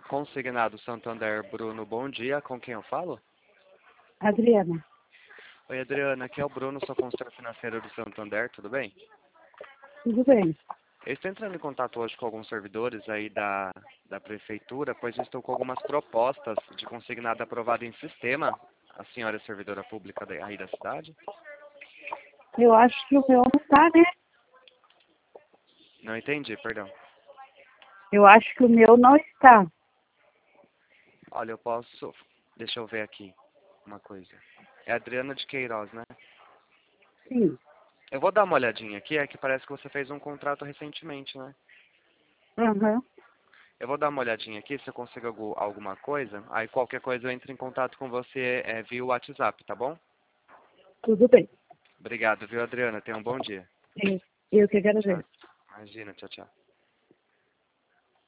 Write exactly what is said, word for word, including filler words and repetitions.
Consignado Santander, Bruno, bom dia. Com quem eu falo? Adriana. Oi, Adriana. Aqui é o Bruno, sou consultor financeiro do Santander, tudo bem? Tudo bem? Eu estou entrando em contato hoje com alguns servidores aí da, da prefeitura, pois eu estou com algumas propostas de consignado aprovado em sistema. A senhora é servidora pública da- aí da cidade? Eu acho que o meu não tá, né? Não entendi, perdão. Eu acho que o meu não está. Olha, eu posso... Deixa eu ver aqui uma coisa. É Adriana de Queiroz, né? Sim. Eu vou dar uma olhadinha aqui, é que parece que você fez um contrato recentemente, né? Aham. Eu vou dar uma olhadinha aqui se eu consigo algu- alguma coisa. Aí qualquer coisa eu entro em contato com você é, via WhatsApp, tá bom? Tudo bem. Obrigado, viu, Adriana? Tenha um bom dia. Eu, eu que Tchau. agradeço. Imagina, tchau, tchau.